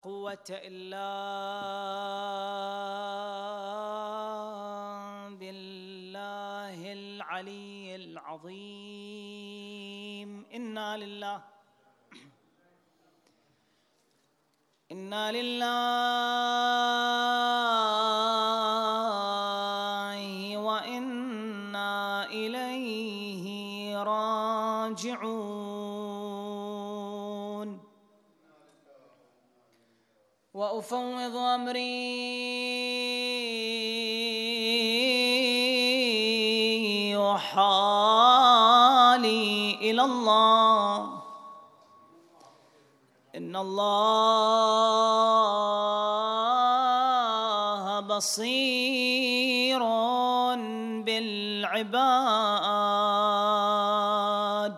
قوة إلا بالله العلي العظيم. إنا لله وإنا إليه راجعون. وأفوض أمري وحالي إلى الله، إن الله بصير بالعباد.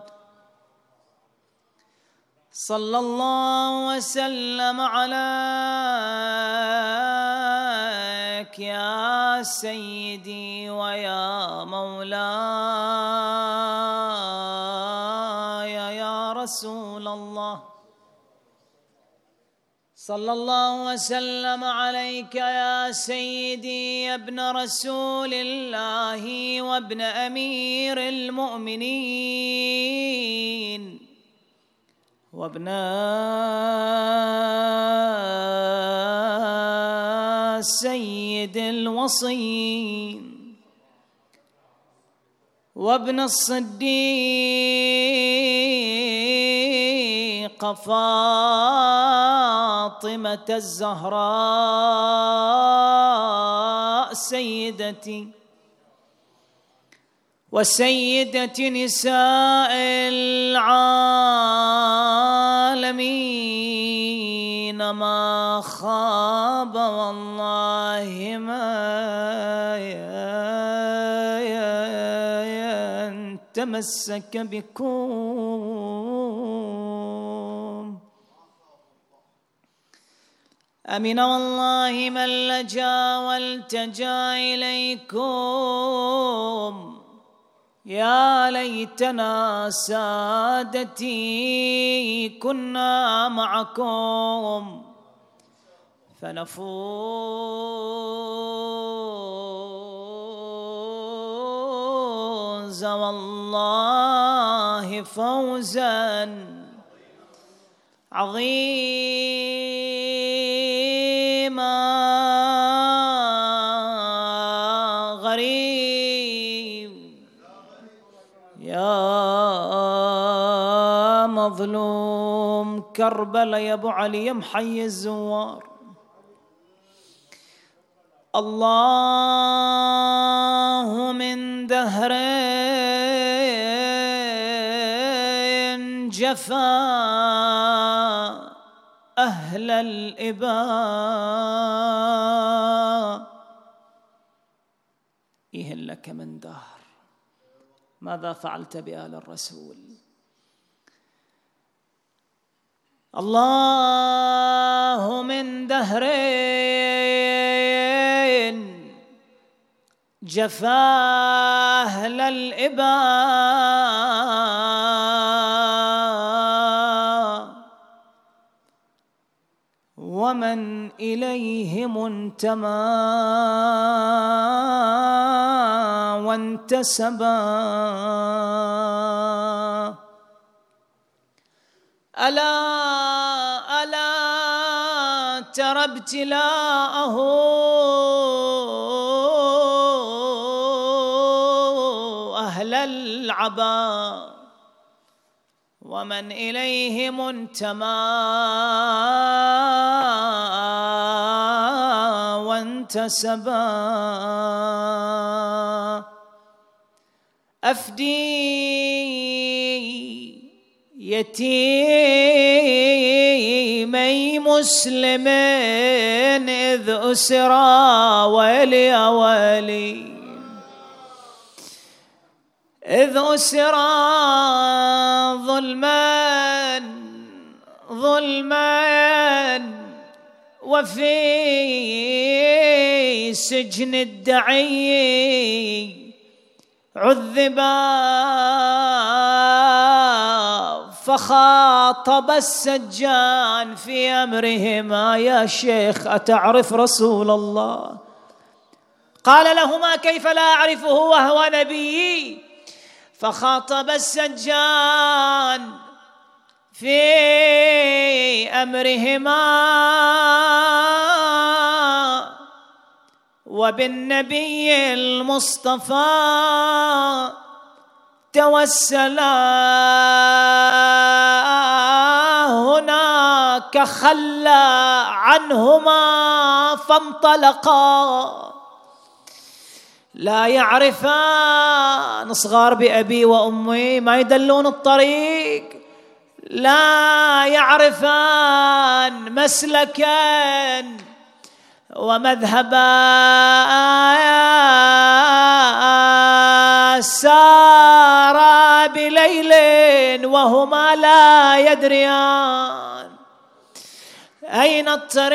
صلى الله وسلم عليك يا سيدي ويا مولاي يا رسول الله. صلى الله وسلم عليك يا سيدي يا ابن رسول الله وابن أمير المؤمنين وابن سيد الوصيين وابن الصديق فاطمة الزهراء سيدتي وسيدة نساء العالمين. ما خاب والله ما تمسك بكم. أمن والله من لجا والتجا إليكم. يا ليتنا سادتي كنا معكم فنفوز والله فوزا عظيما غريب. يا مظلوم كربلاء يا ابو علي يا محي الزوار، الله من دهر جفا أهل الإباء إهل لك من دهر. ماذا فعلت بآل الرسول؟ الله من دهر جفا أهل الإباء ومن إليه منتمى وانتسبا. ألا ترى ابتلاءه أهل العبا ومن إليه منتمى وانتسبا. أفدي يتيمي مسلمين إذ أسرى ويلي يا ويلي، إذ أسرى ظلما وفي سجن الدعي عذبا فخاطب السجان في أمرهما: يا شيخ أتعرف رسول الله؟ قال لهما: كيف لا أعرفه وهو نبيي. فخاطب السجان في أمرهما: وبالنبي المصطفى توسلا، هناك خلى عنهما فانطلقا. لا يعرفان، صغار بأبي وأمي ما يدلون الطريق، لا يعرفان مسلكا ومذهبا، سارا بليل وهما لا يدريان أين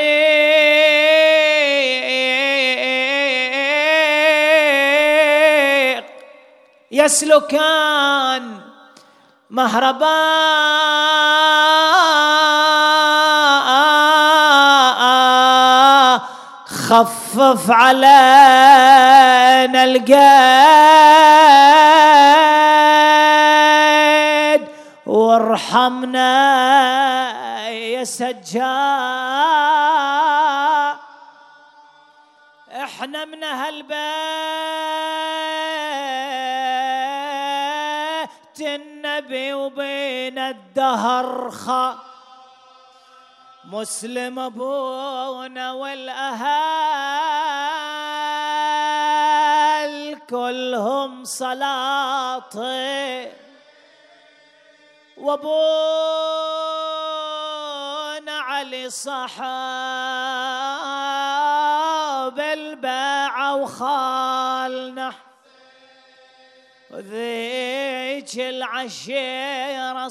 الطريق، يسلكان مهربا خفف علينا القيد وارحمنا يا سجاد، احنا من اهل بيت النبي وبين الدهر مسلم ابونا والاهل كلهم سلاطين، وابونا علي صحاب الباعة وخالنا، وذيك العشيرة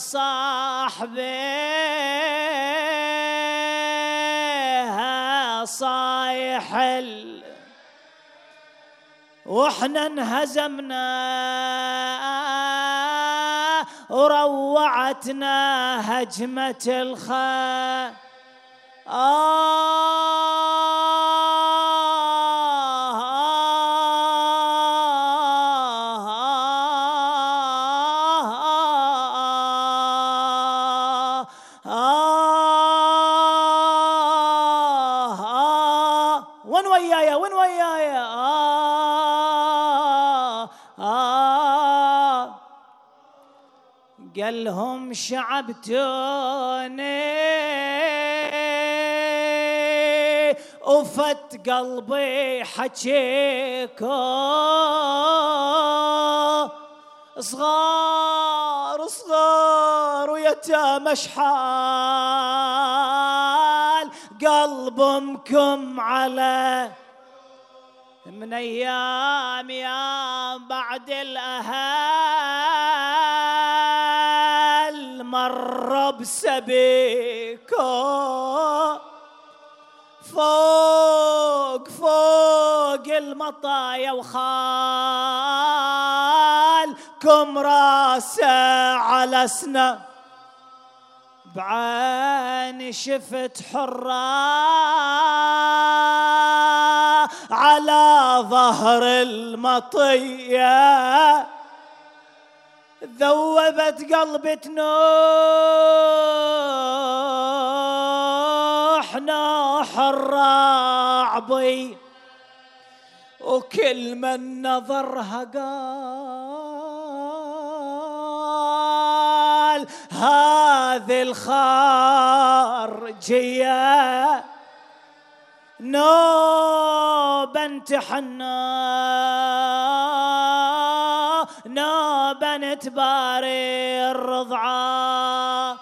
صاحبها صايح واحنا انهزمنا وروعتنا هجمة الخيل. وين ويايا وين ويايا قال لهم شعبتوني وفت قلبي حكيكو، صغار صغار ويتامى شحال قلبكم على من ايام يا بعد الاهل مر بسبيكو، فوق فوق المطايا وخالكم راسه على سنه، بعيني شفت حرة على ظهر المطية، ذوبت قلبي تنوح نوح الرعبي، وكل من نظرها قال هذه الخارجية نوبا تحنى نوبا تباري الرضعة.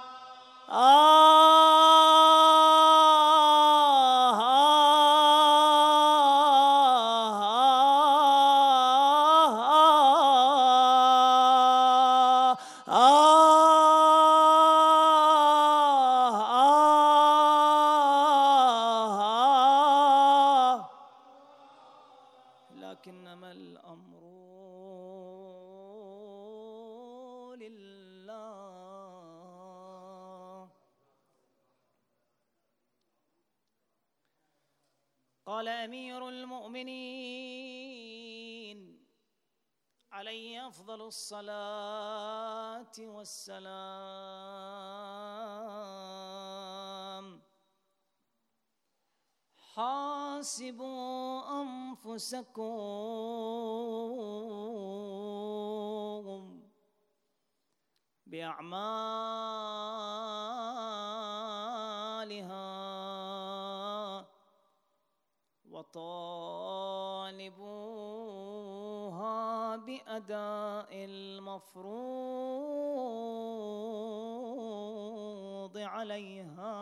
لكنما الأمر لله قال أمير المؤمنين عليه أفضل الصلاة والسلام: حاسبوا أنفسكم بأعمالها وطالبوها بأداء المفروض عليها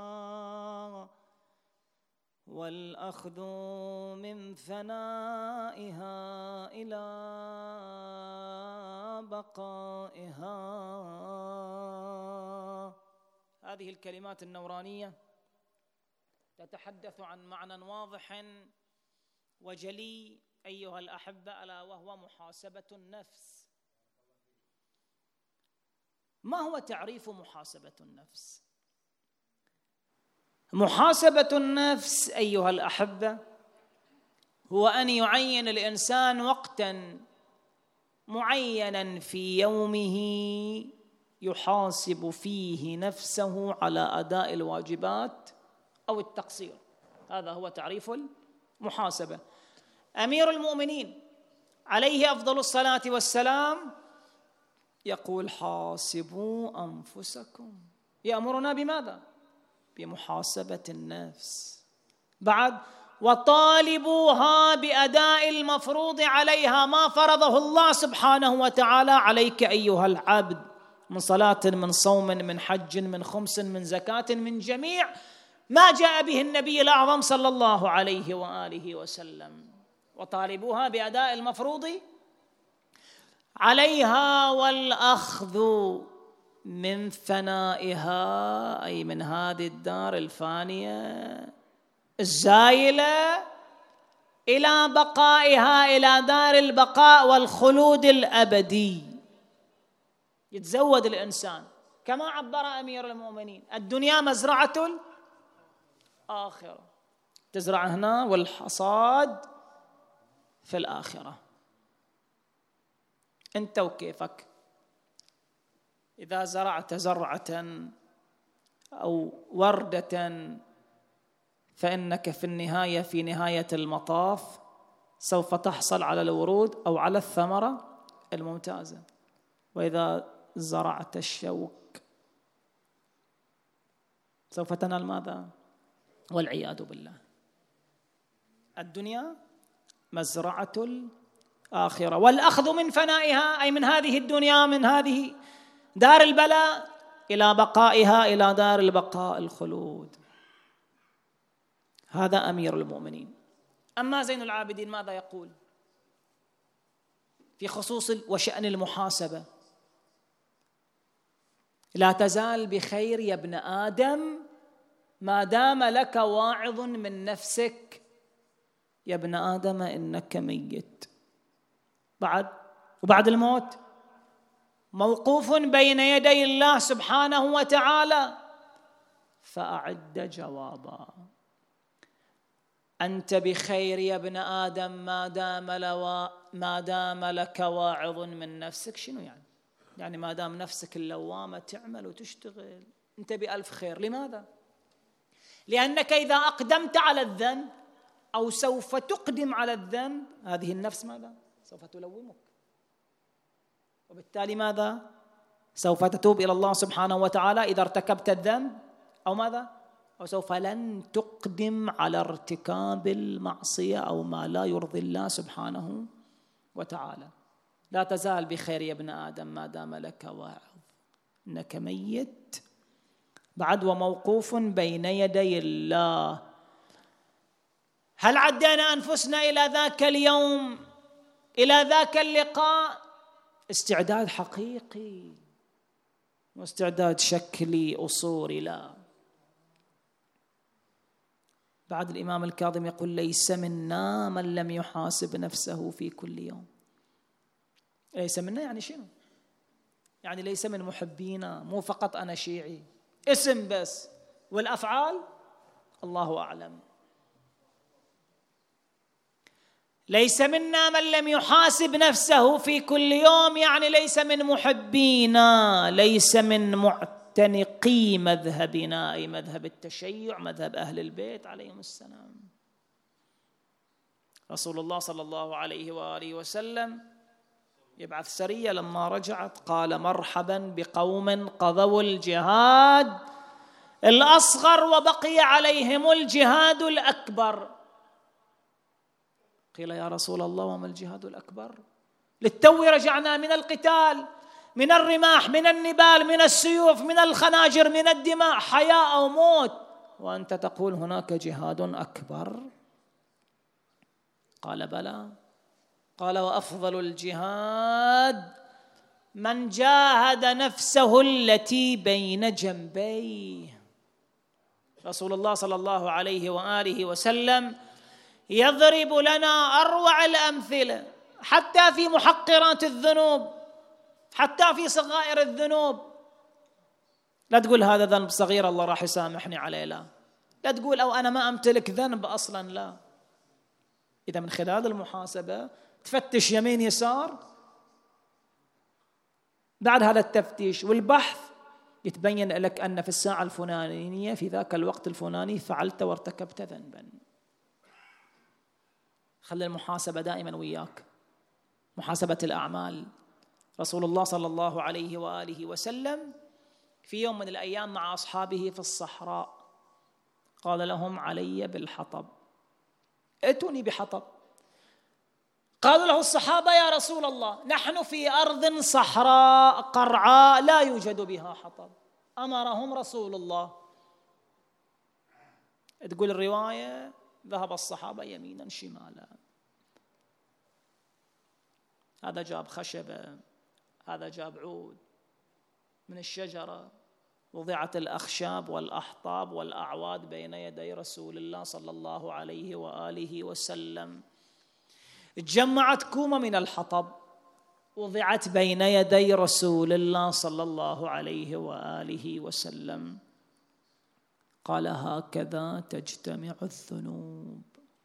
والأخذ من ثنائها إلى بقائها. هذه الكلمات النورانية تتحدث عن معنى واضح وجلي أيها الأحبة، ألا وهو محاسبة النفس. ما هو تعريف محاسبة النفس؟ محاسبة النفس أيها الأحبة هو أن يعين الإنسان وقتاً معيناً في يومه يحاسب فيه نفسه على أداء الواجبات أو التقصير. هذا هو تعريف المحاسبة. أمير المؤمنين عليه أفضل الصلاة والسلام يقول: حاسبوا أنفسكم. يأمرنا بماذا؟ بمحاسبة النفس. بعد: وطالبوها بأداء المفروض عليها، ما فرضه الله سبحانه وتعالى عليك أيها العبد من صلاة، من صوم، من حج، من خمس، من زكاة، من جميع ما جاء به النبي الأعظم صلى الله عليه وآله وسلم. وطالبوها بأداء المفروض عليها والأخذ من ثنائها، أي من هذه الدار الفانية الزائلة، إلى بقائها، إلى دار البقاء والخلود الأبدي. يتزود الإنسان كما عبر أمير المؤمنين: الدنيا مزرعة الآخرة. تزرع هنا والحصاد في الآخرة. أنت وكيفك. إذا زرعت زرعة أو وردة فإنك في النهاية، في نهاية المطاف، سوف تحصل على الورود أو على الثمرة الممتازة. وإذا زرعت الشوك سوف تنال ماذا؟ والعياذ بالله. الدنيا مزرعة الآخرة، والأخذ من فنائها، أي من هذه الدنيا، من هذه دار البلاء، إلى بقائها، إلى دار البقاء الخلود. هذا أمير المؤمنين. أما زين العابدين ماذا يقول في خصوص وشأن المحاسبة؟ لا تزال بخير يا ابن آدم ما دام لك واعظ من نفسك. يا ابن آدم إنك ميت. وبعد الموت موقوف بين يدي الله سبحانه وتعالى، فأعد جوابا. أنت بخير يا ابن آدم ما دام لك واعظ من نفسك. شنو يعني ما دام نفسك اللوامة تعمل وتشتغل أنت بألف خير. لماذا؟ لأنك إذا أقدمت على الذنب أو سوف تقدم على الذنب، هذه النفس ماذا؟ سوف تلومك، وبالتالي ماذا؟ سوف تتوب إلى الله سبحانه وتعالى إذا ارتكبت الذنب، أو ماذا؟ أو سوف لن تقدم على ارتكاب المعصية أو ما لا يرضي الله سبحانه وتعالى. لا تزال بخير يا ابن آدم ما دام لك واعظ، إنك ميت. بعد: وموقوف بين يدي الله. هل عدينا أنفسنا إلى ذاك اليوم، إلى ذاك اللقاء؟ استعداد حقيقي واستعداد شكلي أصوري لا. بعد الإمام الكاظم يقول: ليس منا من لم يحاسب نفسه في كل يوم. ليس منا يعني شنو؟ يعني ليس من محبينا، مو فقط أنا شيعي اسم بس، والأفعال الله أعلم. ليس منا من لم يحاسب نفسه في كل يوم، يعني ليس من محبينا، ليس من معتنقي مذهبنا، أي مذهب التشيع، مذهب أهل البيت عليهم السلام. رسول الله صلى الله عليه وآله وسلم يبعث سرية، لما رجعت قال مرحبا بقوم قضوا الجهاد الأصغر وبقي عليهم الجهاد الأكبر. قيل يا رسول الله وما الجهاد الأكبر؟ للتو رجعنا من القتال، من الرماح، من النبال، من السيوف، من الخناجر، من الدماء، حياة أو موت، وأنت تقول هناك جهاد أكبر؟ قال بلى. قال وأفضل الجهاد من جاهد نفسه التي بين جنبيه. رسول الله صلى الله عليه وآله وسلم يضرب لنا أروع الأمثلة، حتى في محقرات الذنوب، حتى في صغائر الذنوب. لا تقول هذا ذنب صغير الله راح يسامحني عليه، لا تقول أو أنا ما أمتلك ذنب أصلا، لا. إذا من خلال المحاسبة تفتش يمين يسار، بعد هذا التفتيش والبحث يتبين لك أن في الساعة الفلانية في ذاك الوقت الفلاني فعلت وارتكبت ذنبا. خلي المحاسبة دائما وياك، محاسبة الأعمال. رسول الله صلى الله عليه وآله وسلم في يوم من الأيام مع أصحابه في الصحراء قال لهم علي بالحطب، ائتوني بحطب. قالوا له الصحابة يا رسول الله نحن في أرض صحراء قرعاء لا يوجد بها حطب. أمرهم رسول الله. تقول الرواية ذهب الصحابة يمينا شمالا، هذا جاب خشبة، هذا جاب عود من الشجرة، وضعت الأخشاب والأحطاب والأعواد بين يدي رسول الله صلى الله عليه وآله وسلم. تجمعت كومة من الحطب وضعت بين يدي رسول الله صلى الله عليه وآله وسلم. قال هكذا تجتمع الذنوب.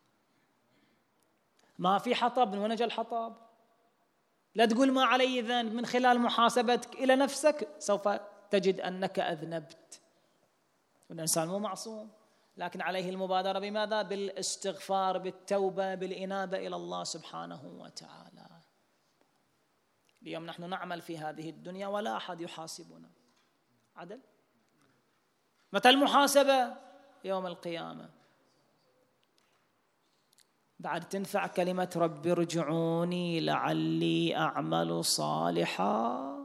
ما في حطب، من وين جاء الحطب؟ لا تقول ما علي ذنب، من خلال محاسبتك إلى نفسك سوف تجد أنك أذنبت. والإنسان مو معصوم، لكن عليه المبادرة بماذا؟ بالاستغفار، بالتوبة، بالإنابة إلى الله سبحانه وتعالى. اليوم نحن نعمل في هذه الدنيا ولا أحد يحاسبنا، عدل؟ متى المحاسبة؟ يوم القيامة. بعد تنفع كلمة رب ارجعوني لعلي أعمل صالحا؟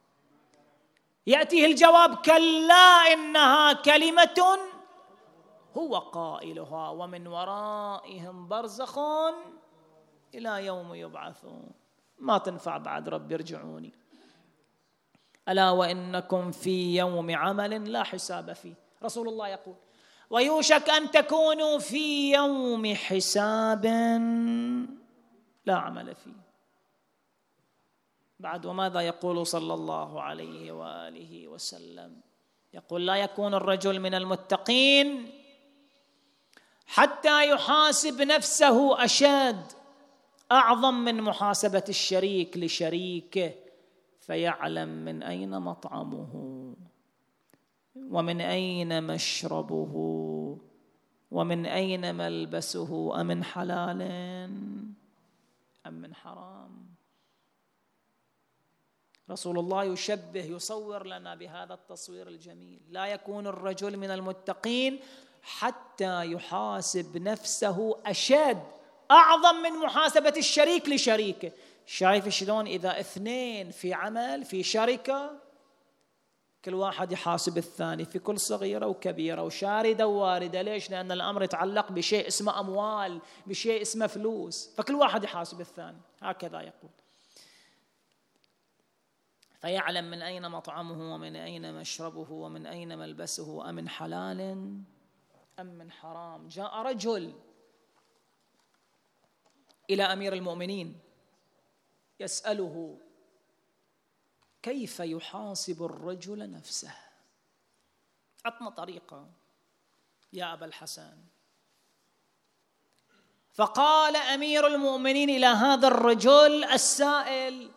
يأتيه الجواب كلا إنها كلمة هو قائلها ومن ورائهم برزخ إلى يوم يبعثون. ما تنفع بعد رب ارجعوني. ألا وإنكم في يوم عمل لا حساب فيه. رسول الله يقول ويوشك أن تكونوا في يوم حساب لا عمل فيه. بعد وماذا يقول صلى الله عليه وآله وسلم؟ يقول لا يكون الرجل من المتقين حتى يحاسب نفسه أشد، أعظم من محاسبة الشريك لشريكه، فيعلم من أين مطعمه ومن أين مشربه ومن أين ملبسه، أمن حلال أم من حرام. رسول الله يشبه، يصور لنا بهذا التصوير الجميل. لا يكون الرجل من المتقين حتى يحاسب نفسه أشد، أعظم من محاسبة الشريك لشريكه. شايف شلون إذا اثنين في عمل في شركة كل واحد يحاسب الثاني في كل صغيرة وكبيرة وشاردة وواردة. ليش؟ لأن الأمر يتعلق بشيء اسمه أموال، بشيء اسمه فلوس، فكل واحد يحاسب الثاني. هكذا يقول فيعلم من أين مطعمه ومن أين مشربه ومن أين ملبسه، أمن حلال أم من حرام. جاء رجل إلى أمير المؤمنين يسأله كيف يحاسب الرجل نفسه؟ عطنا طريقة يا أبا الحسن. فقال أمير المؤمنين إلى هذا الرجل السائل: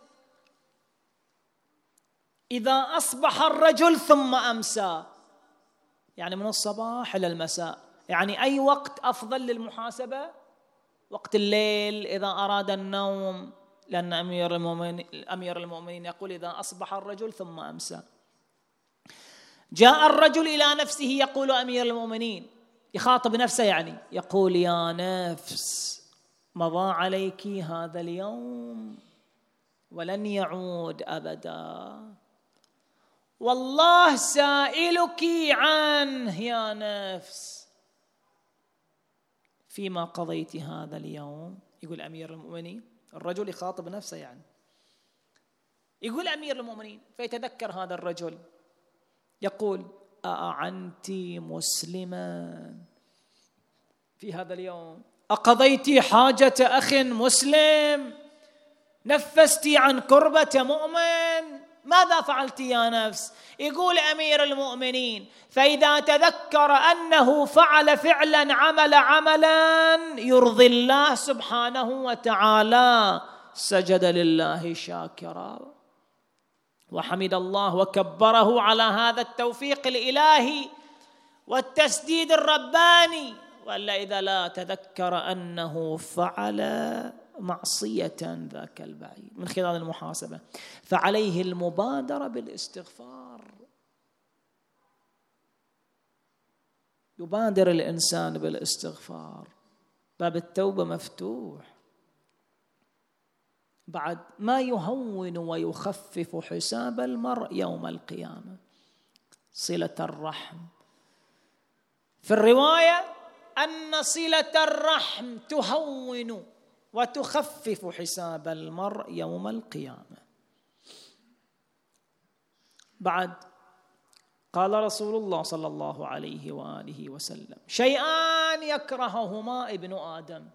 إذا أصبح الرجل ثم أمسى، يعني من الصباح إلى المساء، يعني أي وقت أفضل للمحاسبة؟ وقت الليل إذا أراد النوم، لأن أمير المؤمنين يقول إذا أصبح الرجل ثم أمسى. جاء الرجل إلى نفسه يقول أمير المؤمنين، يخاطب نفسه يعني، يقول: يا نفس، مضى عليك هذا اليوم ولن يعود أبدا، والله سائلك عنه يا نفس، فيما قضيت هذا اليوم. يقول أمير المؤمنين، الرجل يخاطب نفسه يعني، يقول أمير المؤمنين، فيتذكر هذا الرجل يقول: أأعنت مسلما في هذا اليوم؟ أقضيت حاجة أخ مسلم؟ نفست عن كربة مؤمن؟ ماذا فعلت يا نفس؟ يقول أمير المؤمنين: فإذا تذكر أنه فعل فعلا عملا يرضي الله سبحانه وتعالى، سجد لله شاكرا وحمد الله وكبره على هذا التوفيق الإلهي والتسديد الرباني. وإلا إذا لا تذكر أنه فعل معصية ذاك البعيد من خلال المحاسبة، فعليه المبادرة بالاستغفار. يبادر الإنسان بالاستغفار، باب التوبة مفتوح. بعد ما يهون ويخفف حساب المرء يوم القيامة صلة الرحم. في الرواية أن صلة الرحم تهون وتخفف حساب المرء يوم القيامة. بعد قال رسول الله صلى الله عليه وآله وسلم: شيئان يكرههما ابن آدم: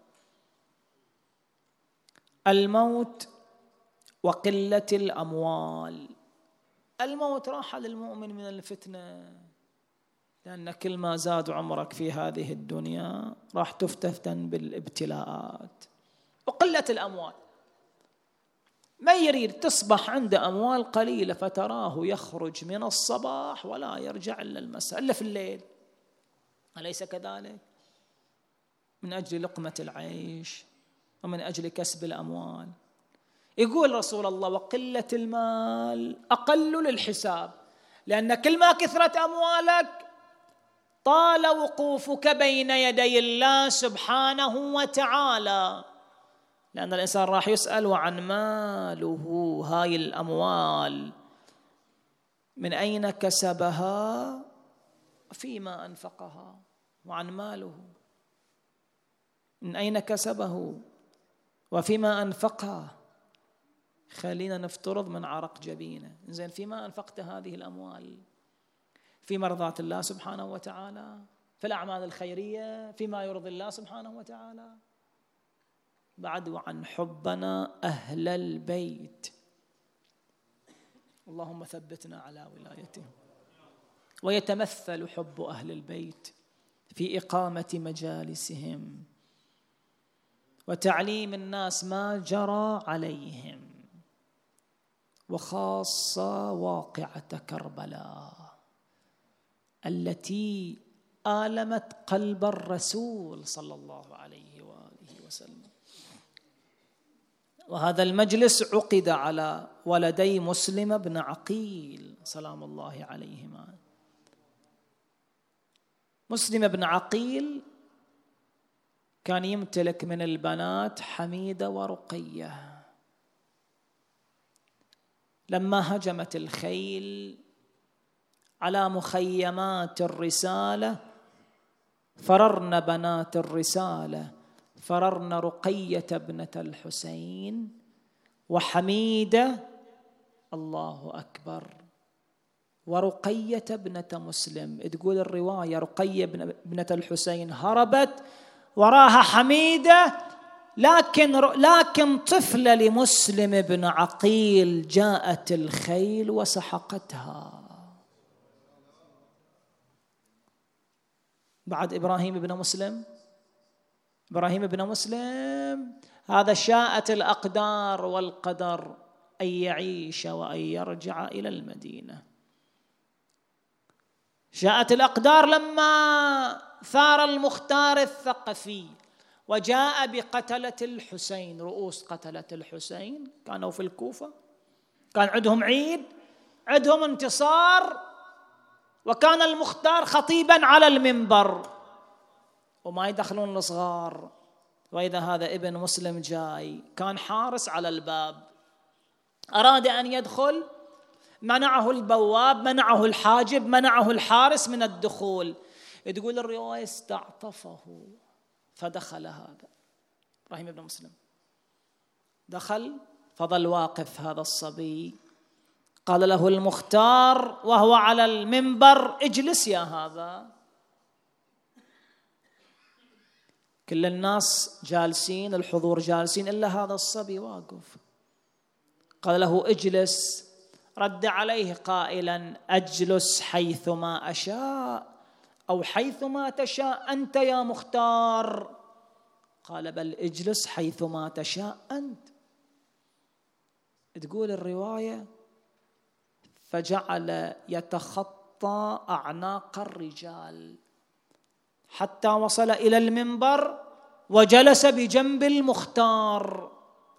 الموت وقلة الأموال. الموت راحة للمؤمن من الفتنة، لأن كل ما زاد عمرك في هذه الدنيا راح تفتتن بالابتلاءات. وقلة الأموال، من يريد تصبح عنده أموال قليلة فتراه يخرج من الصباح ولا يرجع إلا المساء إلا في الليل، أليس كذلك؟ من أجل لقمة العيش ومن أجل كسب الأموال. يقول رسول الله: وقلة المال أقل للحساب، لأن كل ما كثرت أموالك طال وقوفك بين يدي الله سبحانه وتعالى، لأن الإنسان راح يسأل عن ماله، هاي الأموال من أين كسبها فيما أنفقها، وعن ماله من أين كسبه وفيما أنفقها. خلينا نفترض من عرق جبينه، إنزين فيما أنفقت هذه الأموال في مرضاة الله سبحانه وتعالى، في الأعمال الخيرية، فيما يرضي الله سبحانه وتعالى. بعد وعن حبنا أهل البيت، اللهم ثبتنا على ولايته. ويتمثل حب أهل البيت في إقامة مجالسهم وتعليم الناس ما جرى عليهم، وخاصة واقعة كربلاء التي آلمت قلب الرسول صلى الله عليه وآله وسلم. وهذا المجلس عقد على ولدي مسلم بن عقيل سلام الله عليهما. مسلم بن عقيل كان يمتلك من البنات حميدة ورقية. لما هجمت الخيل على مخيمات الرسالة فررن بنات الرسالة، فررن رقية ابنة الحسين وحميدة، الله أكبر، ورقية ابنة مسلم. تقول الرواية رقية ابنة الحسين هربت وراها حميدة، لكن طفلة لمسلم بن عقيل جاءت الخيل وسحقتها. بعد إبراهيم بن مسلم إبراهيم بن مسلم هذا شاءت الأقدار والقدر أن يعيش وأن يرجع إلى المدينة. شاءت الأقدار لما ثار المختار الثقفي وجاء بقتلة الحسين، رؤوس قتلة الحسين كانوا في الكوفة، كان عندهم عيد، عندهم انتصار، وكان المختار خطيبا على المنبر وما يدخلون الصغار. وإذا هذا ابن مسلم جاي، كان حارس على الباب، أراد أن يدخل، منعه البواب، منعه الحاجب، منعه الحارس من الدخول. تقول الرواية استعطفه فدخل هذا إبراهيم بن مسلم، دخل فظل واقف هذا الصبي. قال له المختار وهو على المنبر: اجلس يا هذا. كل الناس جالسين، الحضور جالسين، إلا هذا الصبي واقف. قال له: اجلس. رد عليه قائلا: أجلس حيثما أشاء أو حيثما تشاء أنت يا مختار؟ قال: بل اجلس حيثما تشاء أنت. تقول الرواية: فجعل يتخطى أعناق الرجال حتى وصل إلى المنبر وجلس بجنب المختار.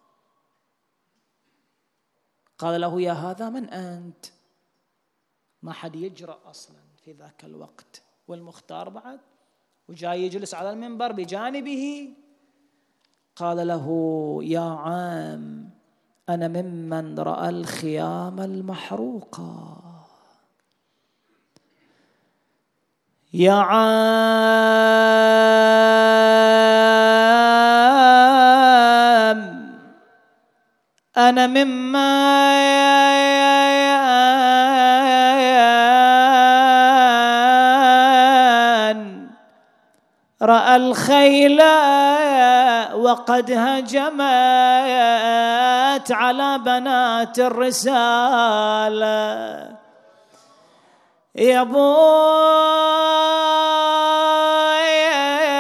قال له: يا هذا من أنت؟ ما حد يجرأ أصلا في ذاك الوقت، والمختار بعد وجاي يجلس على المنبر بجانبه. قال له: يا عام، أنا ممن رأى الخيام المحروقة. يا عام، أنا ممن رأى الخيل وقد هجمت على بنات الرسالة. يا بوي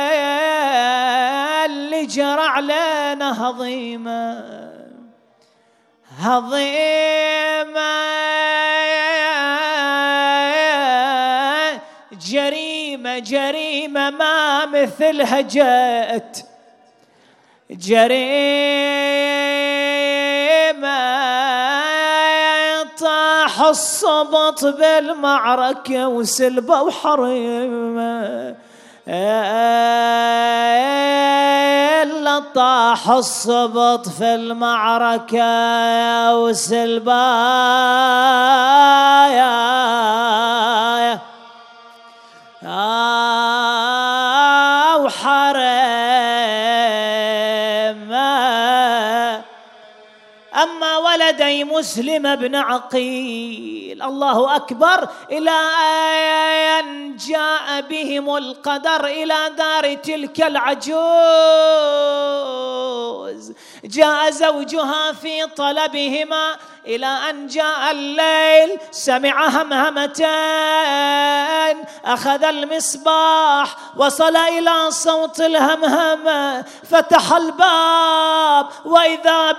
اللي جرى علينا هضيمة جريمة ما مثلها جاءت، جريمة طاح الصبط بالمعركة وسلبة وحريمة، إلا طاح الصبط في المعركة وسلبة وحريمة. أما ولدي مسلم بن عقيل، الله أكبر، إلى أن جاء بهم القدر إلى دار تلك العجوز. جاء زوجها في طلبهما إلى أن جاء الليل، سمع همهمتين، أخذ المصباح، وصل إلى صوت الهمهمة، فتح الباب وإذا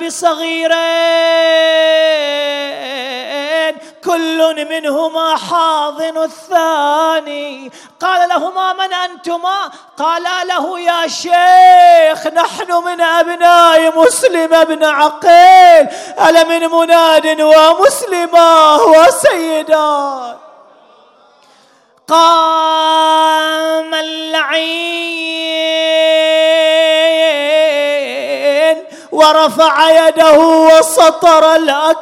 بصغيرين كل منهما حاضن الثاني. قال لهما: من أنتما؟ قالا له: يا شيخ، نحن من أبناء مسلم بن عقيل، ألا من مناد ومسلمة وسيدات. قام اللعين ورفع يده وسطر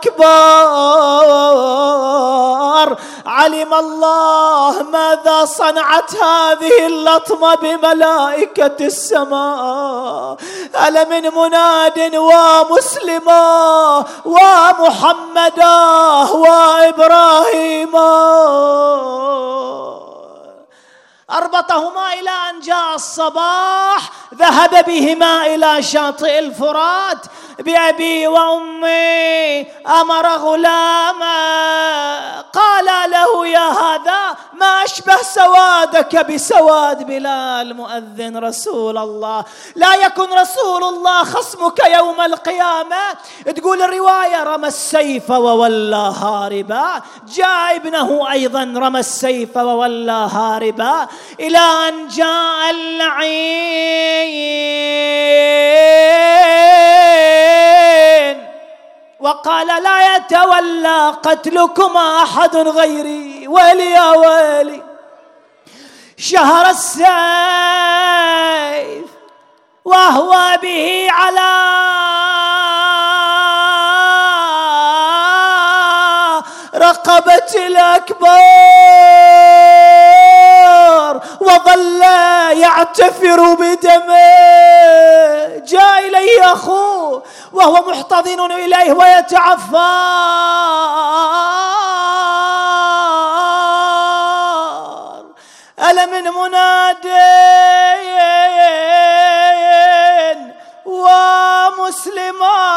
الأكبر. علم الله ماذا صنعت هذه اللطمة بملائكة السماء. ألا من مناد ومسلمة ومحمدا وإبراهيم. أربطهما إلى أن جاء الصباح، ذهب بهما إلى شاطئ الفرات بأبي وأمي، أمر غلاما قال له: يا هذا ما أشبه سوادك بسواد بلال مؤذن رسول الله، لا يكن رسول الله خصمك يوم القيامة. تقول الرواية: رمى السيف وولى هاربا. جاء ابنه أيضا رمى السيف وولى هاربا، إلى أن جاء اللعين وقال: لا يتولى قتلكما أحد غيري، ويلي يا ويلي. شهر السيف وهو به على رقبة الأكبر، وظل يعتفر بدمه. جاء إليه أخوه وهو محتضن إليه ويتعفر. ألا من مناد ومسلما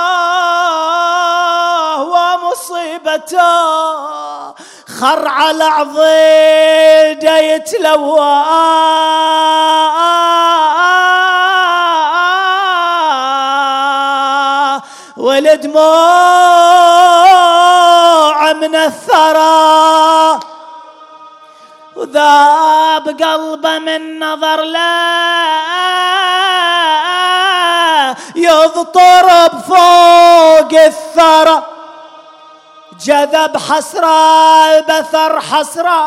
ومصيبتا، خر على عضيده يتلوى، والدموع من الثرى، وذاب قلبه من نظر لا يضطرب فوق الثرى. جذب حسرة البثر حسرة،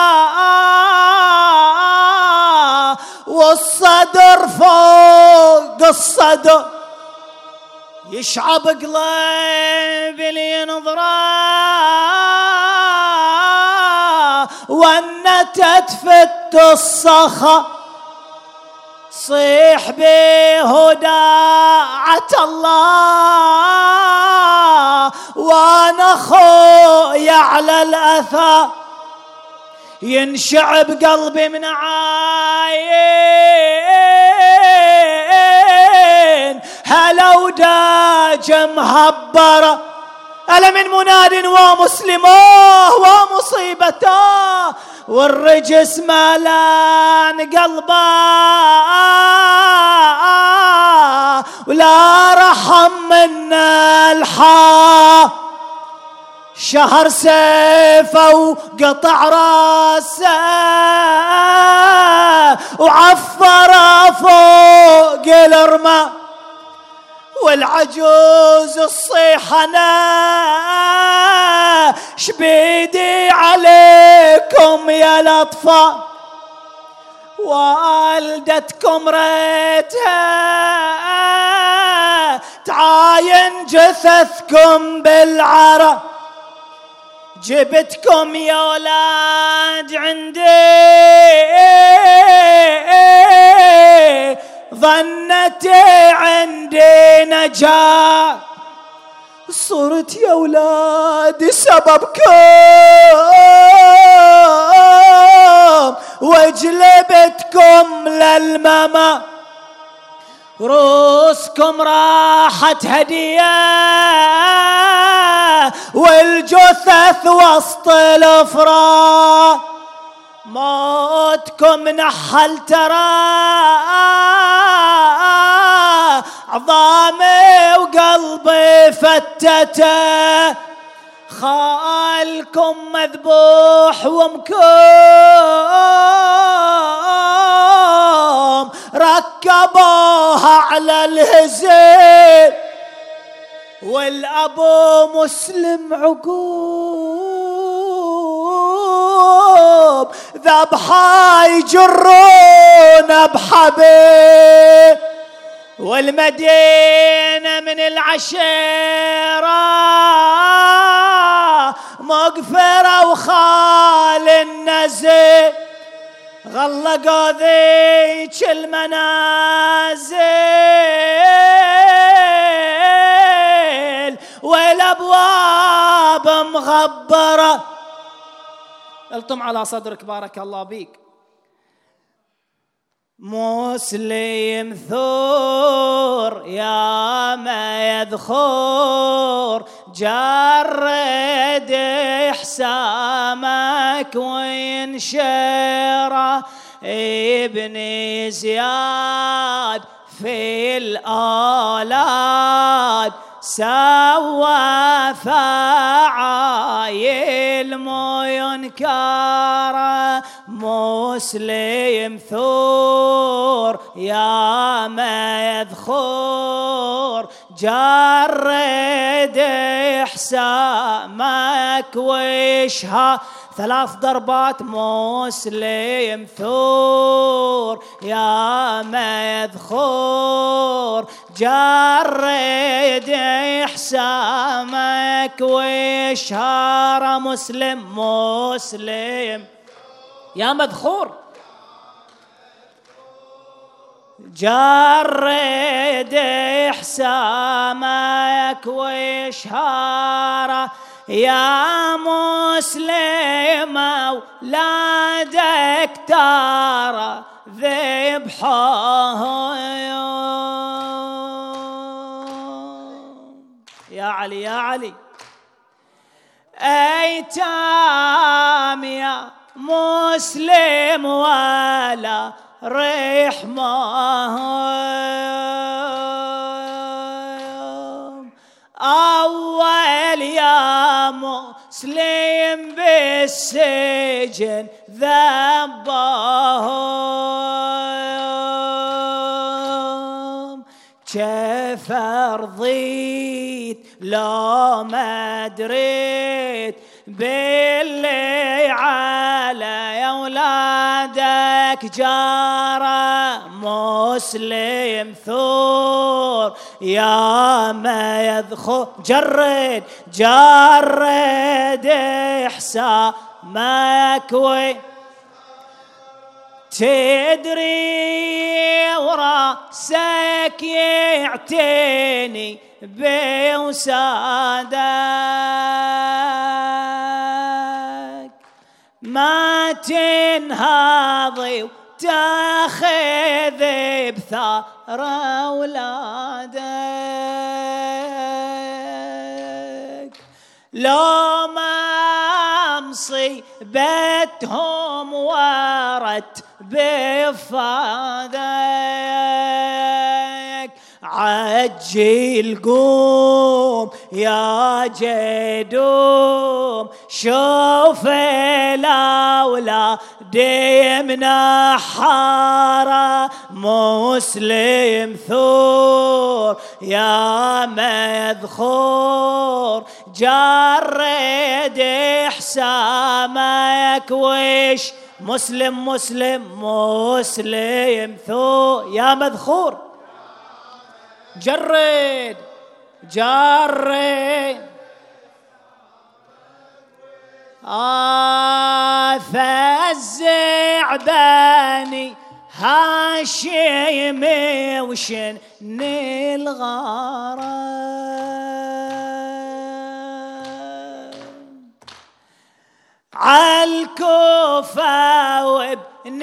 والصدر فوق الصدر، يشعب قلب اللي ينظره، وانتت فت الصخا. صيح بهداعة الله، وانا خويا على الاثى، ينشعب قلبي من عاين، هلا وداج مهبره. ألا من مناد ومسلمه ومصيبته، والرجس مالان قلبه، ولا رحم من الحا. شهر سيفه وقطع راسه، وعفر فوق الرمى، والعجوز الصيحنة شبيدي عليكم يا الأطفال، والدتكم ريتها تعاين جثثكم بالعرى. جبتكم يا ولاد عندي، ظنتي عندي نجاة، صرت يا ولاد سببكم، وجلبتكم للماما. روسكم راحت هدية، والجثث وسط الافراح. موتكم نحل ترى، عظامي وقلبي فتته. خالكم مذبوح وامكم ركبوها على الهزيل، والابو مسلم عقوب ذبحا يجرون بحبيب. والمدينة من العشيرة مغفرة وخال النزل، غلقوا ذيك المنازل، والابواب مغبرة. الطم على صدرك بارك الله بيك. مسلم ثور يا ما يذخور جرد حسامك وينشره ابن زياد في الآلات سوى فعايل مو ينكره مسلم ثور يا ما يذخور جرد حسامك ويشها 3 ضربات مسلم ثور يا ما يذخور جرد حسامك ويشهر مسلم يا مذخور جرد حسامك ويشهر يا مسلم أولادك ترى ذبحهم يا علي يا علي أيتام يا مسلم ولا رحمهم أول يا مسلم بالسجن ذبهم كيف رضيت لو ما دريت باللي على أولادك جارة مسلم ثور يا ما يذخر جرد حسامك تدري وراسك يعتني بوسادك ما تنهضي وتاخذ بثار أولادك لو ما مصيبتهم ورت بفادك عجل قوم يا جدوم شوف الأولاد منحارة مسلم ثور يا مذخور جرد حسامك وش مسلم ثور يا مذخور جرد فزع بني هاشم وشن الغارة عالكوفة وابن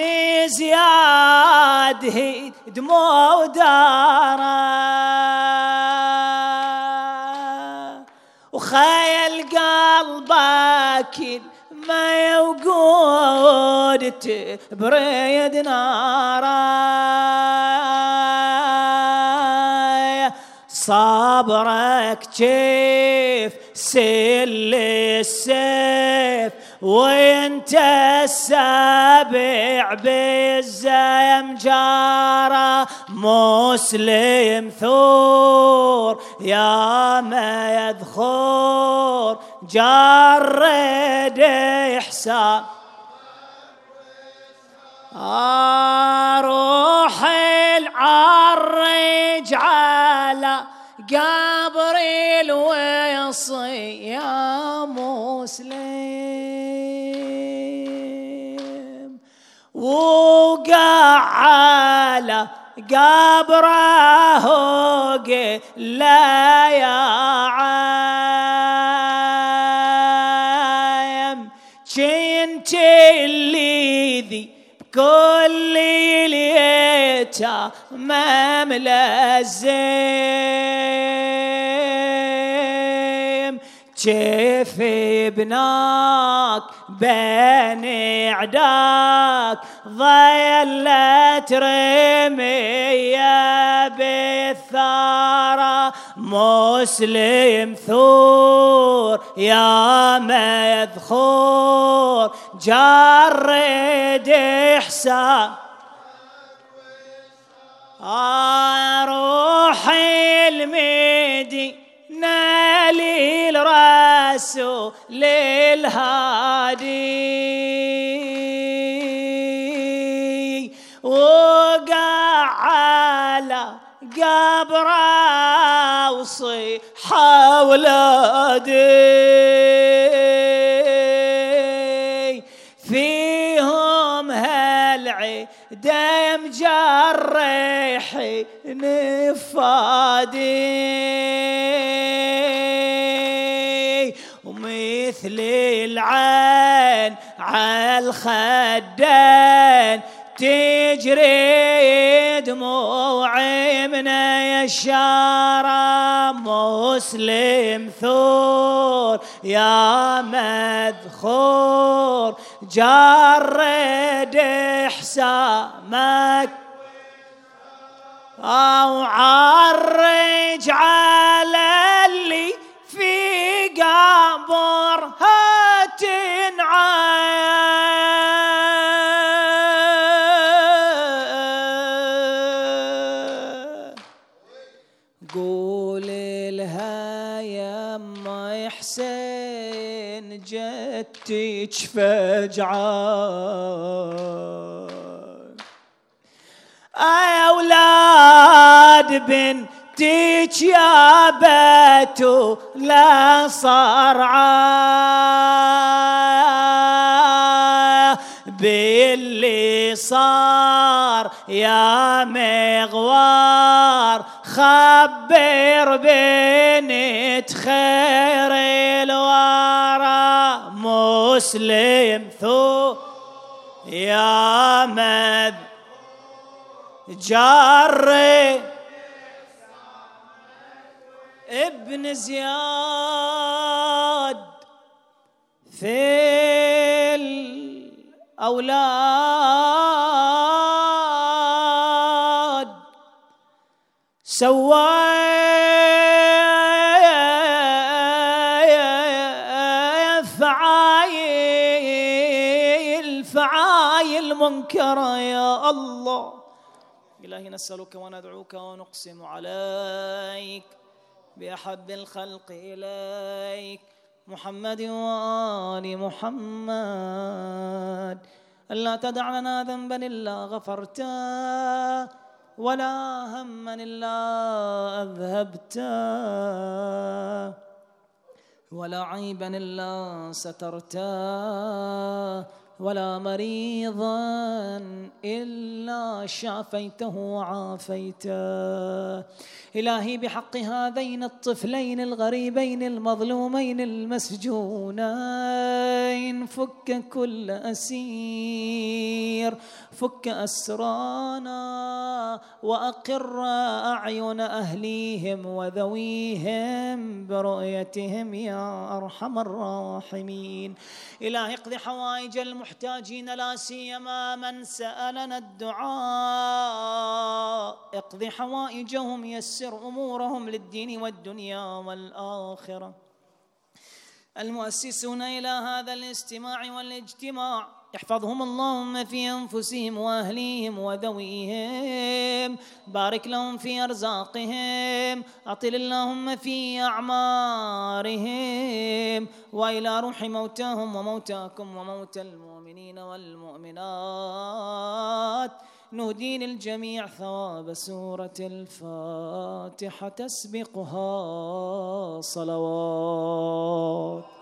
زياد هدموا داره وخيل قلبك ما يوجد تبريد ناره صبرك كيف سل السيف وانت السابع بالزيم جاره مسلم ثور يا ما يذخور جرد إحسان روح العرج على قبر الوصي يا مسلم وقع على قبره لا يا عايم كنت اللي ذي بكل ليل يتامى ملزم كيف ابناك بين عداك ظلت رمية بالثارة مسلم ثور يا مذخور جرد إحسان روحي المدينة للرسول الهادي وقع على قبر وصيح أولادي فيهم هالعدم جرحي نفادي ومثل العين عالخدين تجري دموعي من يشارة مسلم ثور يا مذخور جرد حسامك أو عرج على اللي في قبرها تنعى قول لها يا أم حسين جتك فجعان أولاد بنتك يا بتو لا صرعا باللي صار يا مغوار خبر بنت خير الورى مسلم ثو يا مذ جاري ابن زياد في الأولاد سوى فعايل منكرة يا الله. إلهي نسألك وندعوك ونقسم عليك بأحب الخلق إليك محمد وآل محمد ألا تدع لنا ذنبا إلا غفرته ولا هما إلا أذهبته ولا عيبا إلا سترته ولا مريضا إلا شافيته وعافيته. إلهي بحق هذين الطفلين الغريبين المظلومين المسجونين فك كل أسير فك أسرانا وأقر أعين أهليهم وذويهم برؤيتهم يا أرحم الراحمين. إلهي اقض حوائج المحتاجين لا سيما من سألنا الدعاء اقض حوائجهم يسر أمورهم للدين والدنيا والآخرة. المؤسسون إلى هذا الاستماع والاجتماع احفظهم اللهم في أنفسهم وأهليهم وذويهم بارك لهم في أرزاقهم أطل اللهم في أعمارهم وإلى روح موتاهم وموتاكم وموتى المؤمنين والمؤمنات نهدي للجميع ثواب سورة الفاتحة تسبقها صلوات.